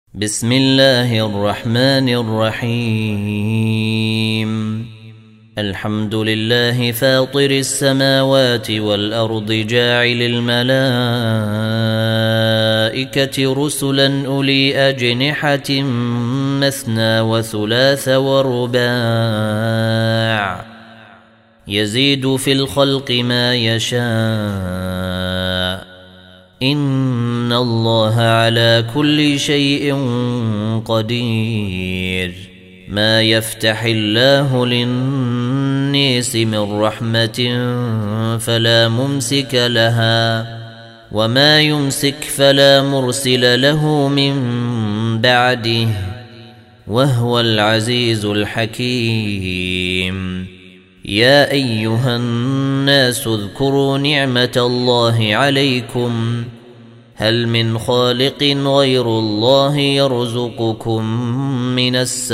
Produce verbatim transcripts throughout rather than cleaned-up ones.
بسم الله الرحمن الرحيم. الحمد لله فاطر السماوات والأرض جاعل الملائكة رسلا أولي أجنحة مثنى وثلاث ورباع يزيد في الخلق ما يشاء إن الله على كل شيء قدير. ما يفتح الله للناس من رحمة فلا ممسك لها وما يمسك فلا مرسل له من بعده وهو العزيز الحكيم. يا أيها الناس اذكروا نعمة الله عليكم هل من خالق غير الله يرزقكم من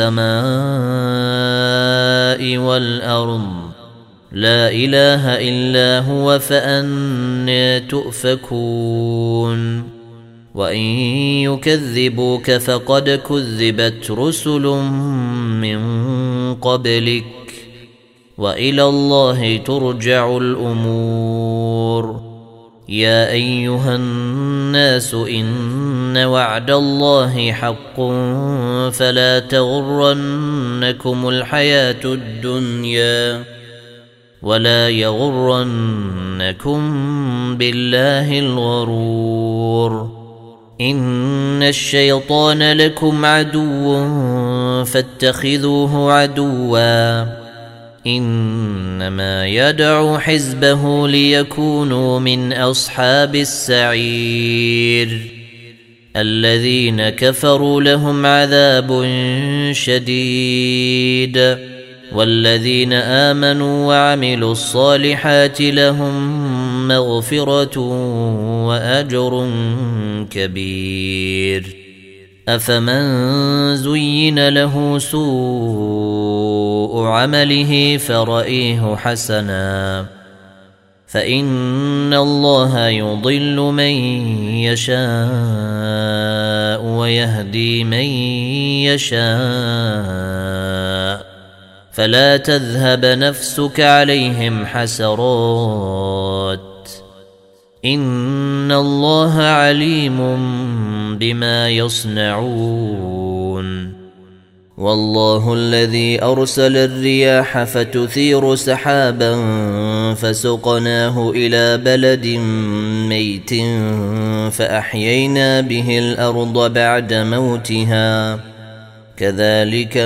السماء والأرض لا إله إلا هو فأنى تؤفكون. وإن يكذبوك فقد كذبت رسل من قبلك وإلى الله ترجع الأمور. يا أيها الناس إن وعد الله حق فلا تغرنكم الحياة الدنيا ولا يغرنكم بالله الغرور. إن الشيطان لكم عدو فاتخذوه عدوا إنما يدعو حزبه ليكونوا من أصحاب السعير. الذين كفروا لهم عذاب شديد والذين آمنوا وعملوا الصالحات لهم مغفرة وأجر كبير. أفمن زين له سوء عمله فرأيه حسنا فإن الله يضل من يشاء ويهدي من يشاء فلا تذهب نفسك عليهم حسرات إن الله عليم بما يصنعون. والله الذي أرسل الرياح فتثير سحابا فسقناه إلى بلد ميت فأحيينا به الأرض بعد موتها كذلك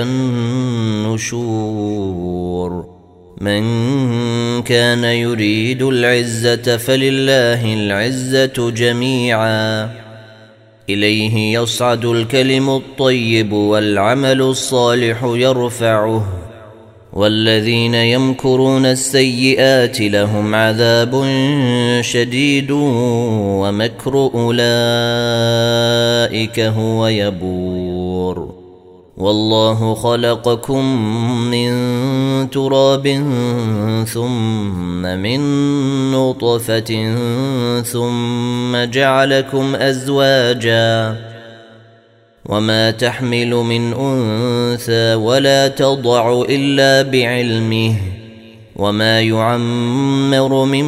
النشور. من كان يريد العزة فلله العزة جميعا إليه يصعد الكلم الطيب والعمل الصالح يرفعه والذين يمكرون السيئات لهم عذاب شديد ومكر أولئك هو يبور. والله خلقكم من تراب ثم من نطفة ثم جعلكم أزواجا وما تحمل من أنثى ولا تضع إلا بعلمه وما يعمر من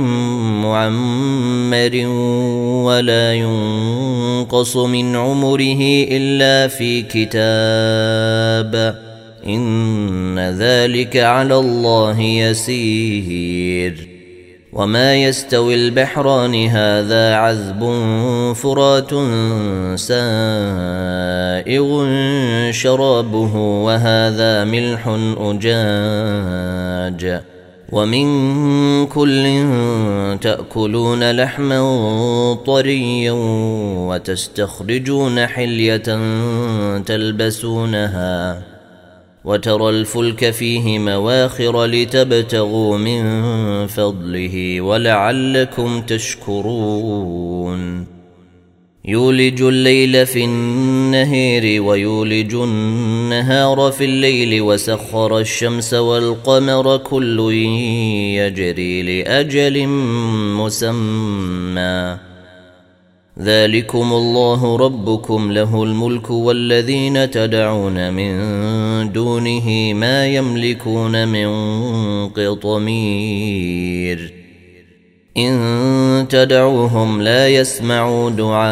معمر ولا ينقص من عمره إلا في كتاب إن ذلك على الله يسير. وما يستوي البحران هذا عذب فرات سائغ شرابه وهذا ملح أجاج ومن كل تأكلون لحما طريا وتستخرجون حلية تلبسونها وترى الفلك فيه مواخر لتبتغوا من فضله ولعلكم تشكرون. يولج الليل في النهار ويولج النهار في الليل وسخر الشمس والقمر كل يجري لأجل مسمى ذلكم الله ربكم له الملك والذين تدعون من دونه ما يملكون من قطمير إن تدعوهم لا يسمعوا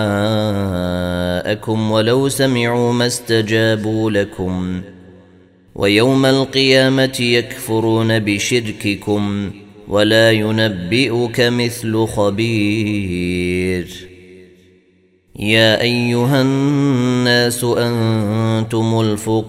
دعاءكم ولو سمعوا ما استجابوا لكم ويوم القيامة يكفرون بشرككم ولا ينبئك مثل خبير يا أيها الناس أنتم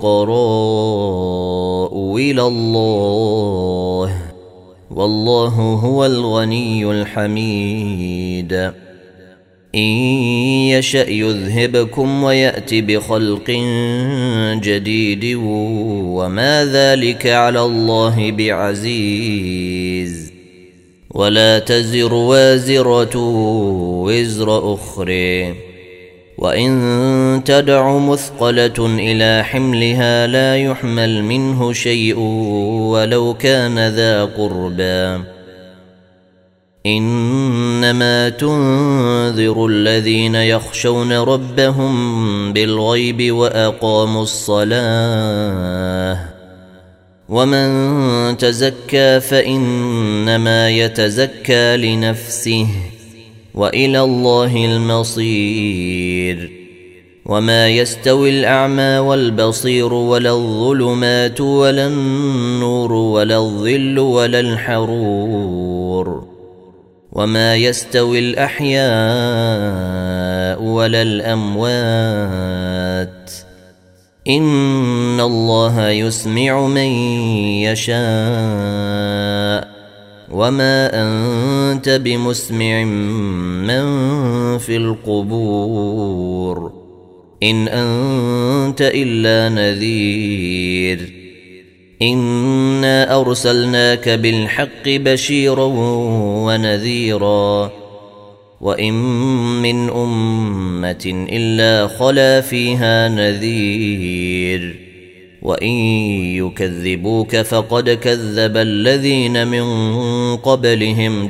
الفقراء إلى الله والله هو الغني الحميد إن يشأ يذهبكم ويأت بخلق جديد وما ذلك على الله بعزيز ولا تزر وازرة وزر أخرى وإن تدع مثقلة إلى حملها لا يحمل منه شيء ولو كان ذا قربى إنما تنذر الذين يخشون ربهم بالغيب وأقاموا الصلاة ومن تزكى فإنما يتزكى لنفسه وإلى الله المصير وما يستوي الأعمى والبصير ولا الظلمات ولا النور ولا الظل ولا الحرور وما يستوي الأحياء ولا الأموات إن الله يسمع من يشاء وما أنت بمسمع من في القبور إن أنت إلا نذير إنا أرسلناك بالحق بشيرا ونذيرا وإن من أمة إلا خلا فيها نذير وإن يكذبوك فقد كذب الذين من قبلهم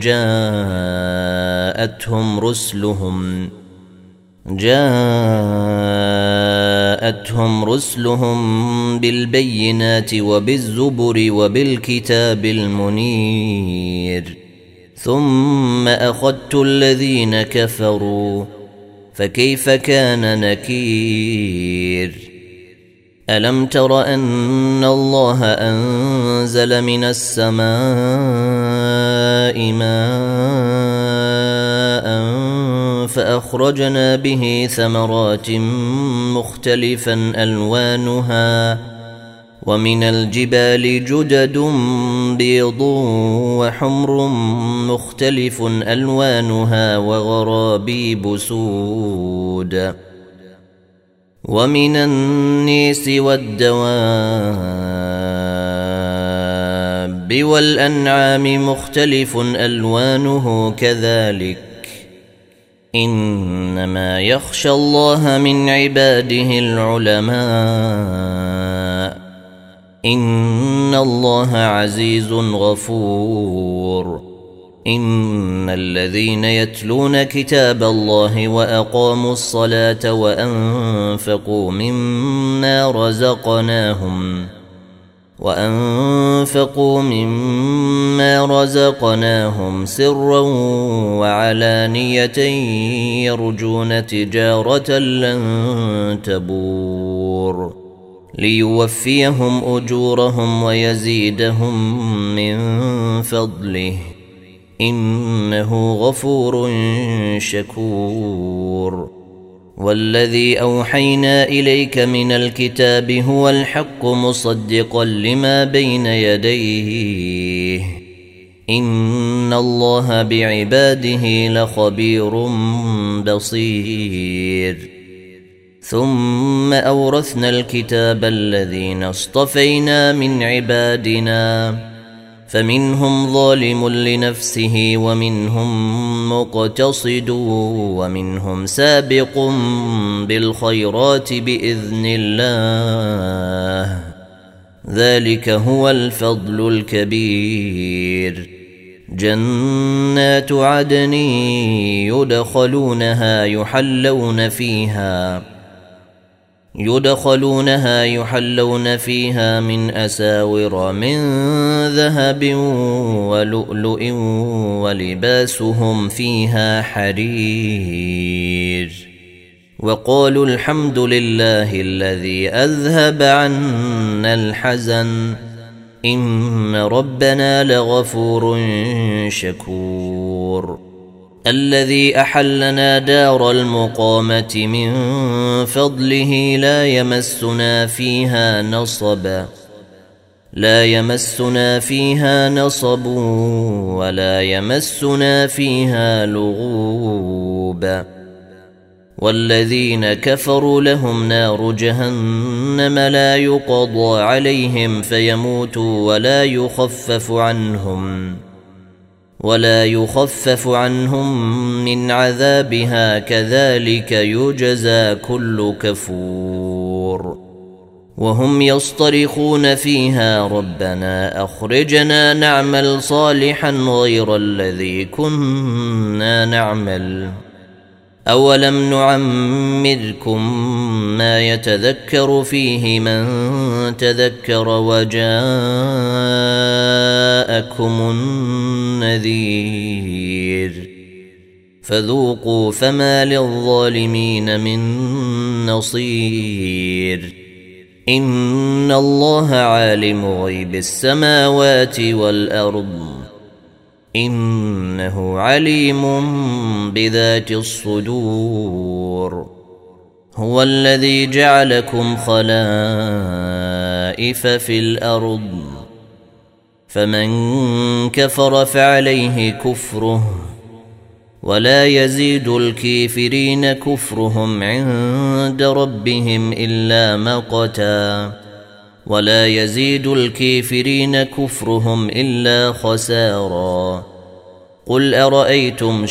جاءتهم رسلهم جاءتهم رسلهم بالبينات وبالزبر وبالكتاب المنير ثم أخذت الذين كفروا فكيف كان نكير ألم تر أن الله أنزل من السماء ماء فأخرجنا به ثمرات مختلفا ألوانها ومن الجبال جدد بيض وحمر مختلف ألوانها وغرابيب سود ومن النيس والدواب والأنعام مختلف ألوانه كذلك إنما يخشى الله من عباده العلماء إن الله عزيز غفور إن الذين يتلون كتاب الله وأقاموا الصلاة وأنفقوا مما رزقناهم وأنفقوا مما رزقناهم سرا وعلانية يرجون تجارة لن تبور ليوفيهم أجورهم ويزيدهم من فضله إنه غفور شكور والذي أوحينا إليك من الكتاب هو الحق مصدقا لما بين يديه إن الله بعباده لخبير بصير ثم أورثنا الكتاب الذين اصطفينا من عبادنا فمنهم ظالم لنفسه ومنهم مقتصد ومنهم سابق بالخيرات بإذن الله ذلك هو الفضل الكبير جنات عدن يدخلونها يحلون فيها يدخلونها يحلون فيها من أساور من ذهب ولؤلؤ ولباسهم فيها حرير وقالوا الحمد لله الذي أذهب عنا الحزن إن ربنا لغفور شكور الذي أحلنا دار المقامة من فضله لا يمسنا فيها نصب لا يمسنا فيها نصب ولا يمسنا فيها لغوب والذين كفروا لهم نار جهنم لا يقضى عليهم فيموتوا ولا يخفف عنهم ولا يخفف عنهم من عذابها كذلك يجزى كل كفور وهم يصطرخون فيها ربنا أخرجنا نعمل صالحا غير الذي كنا نعمل أولم نعمركم ما يتذكر فيه من تذكر وجاءكم النذير فذوقوا فما للظالمين من نصير إن الله عالم غيب السماوات والأرض إنه عليم بذات الصدور هو الذي جعلكم خلائف في الأرض فمن كفر فعليه كفره ولا يزيد الكافرين كفرهم عند ربهم إلا مقتا ولا يزيد الكافرين كفرهم إلا خسارا قل أرأيتم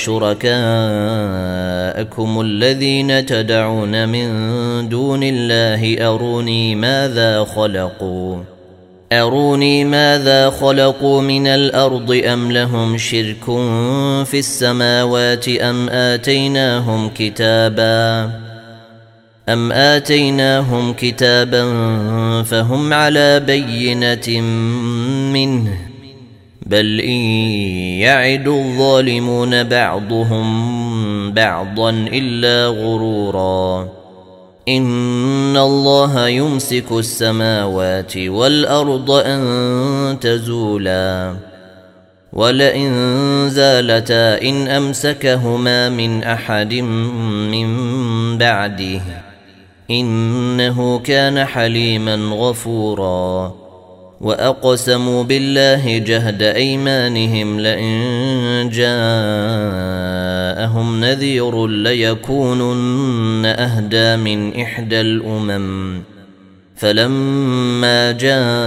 شركاءكم الذين تدعون من دون الله أروني ماذا خلقوا أروني ماذا خلقوا من الأرض أم لهم شرك في السماوات أم آتيناهم كتابا أم آتيناهم كتابا فهم على بينة منه بل إن يعد الظالمون بعضهم بعضا إلا غرورا إن الله يمسك السماوات والأرض أن تزولا ولئن زالتا إن أمسكهما من أحد من بعده إنه كان حليما غفورا وأقسموا بالله جهد أيمانهم لئن جاءهم نذير ليكونن أهدى من إحدى الأمم فلما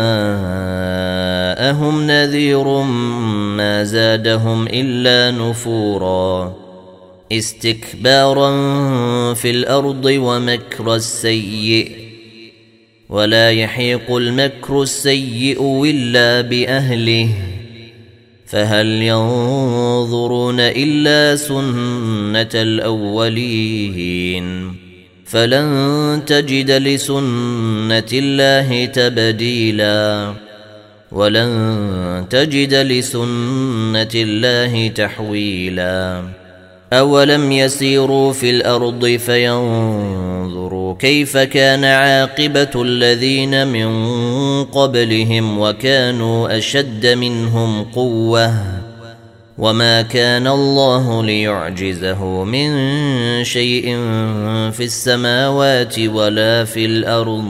جاءهم نذير ما زادهم إلا نفورا استكبارا في الأرض ومكر السيء ولا يحيق المكر السيء إلا بأهله فهل ينظرون إلا سنة الأولين فلن تجد لسنة الله تبديلا ولن تجد لسنة الله تحويلا أولم يسيروا في الأرض فينظروا كيف كان عاقبة الذين من قبلهم وكانوا أشد منهم قوة وما كان الله ليعجزه من شيء في السماوات ولا في الأرض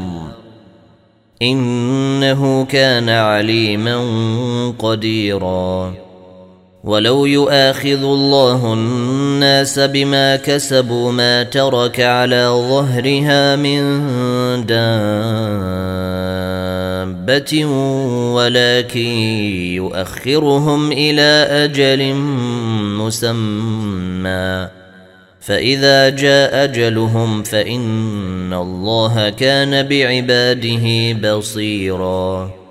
إنه كان عليما قديرا ولو يؤاخذ الله الناس بما كسبوا ما ترك على ظهرها من دابة ولكن يؤخرهم إلى أجل مسمى فإذا جاء أجلهم فإن الله كان بعباده بصيراً